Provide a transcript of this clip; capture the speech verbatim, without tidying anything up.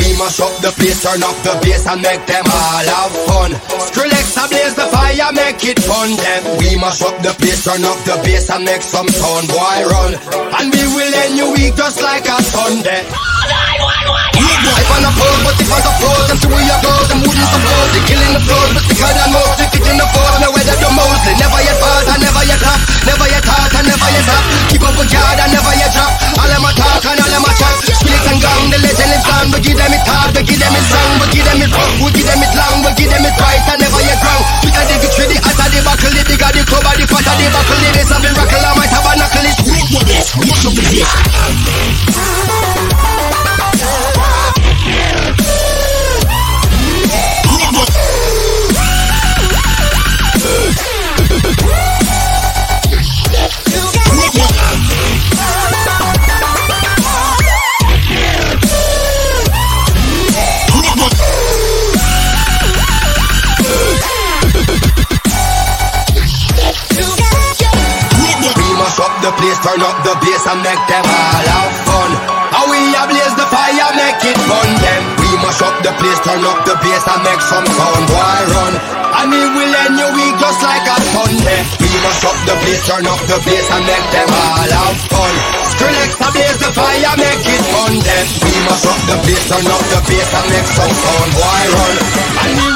We mash up the place, turn up the bass and make them all have fun. Skrillex ablaze the fire, make it fun them. We mash up the place, turn up the bass and make some sound, boy run. And we will end your week just like a Sunday. If I'm a pose, but if I'm a pose, them two we are goes, them wouldn't suppose. They killing the flows, but thicker than most. Stick it in the floor, no weather the mostly. Never yet pass, and never yet top. Never yet hard, and never yet top. Keep up with God, and never yet drop. All them a talk, and all them a chat. Split and gang, the legend lives on. We give them it hard, we give them it strong. We give them it rough, we give them it long. We give them it right, and never yet wrong. Sweet and the victory, the hotter the buckle. The bigger the cover, the fatter the buckle. The days of the miracle, I might have a knuckle. It's root with this, root up with this. The place, turn up the bass and make them all have fun. How we ablaze the fire, make it fun them. We mash up the place, turn up the bass and make some sound, boy run. And we will end your week just like a Sunday. We mash up the place, turn up the bass and make them all have fun. Skrillex ablaze the fire, make it fun them. We mash up the place, turn up the bass and make some sound, boy run. And we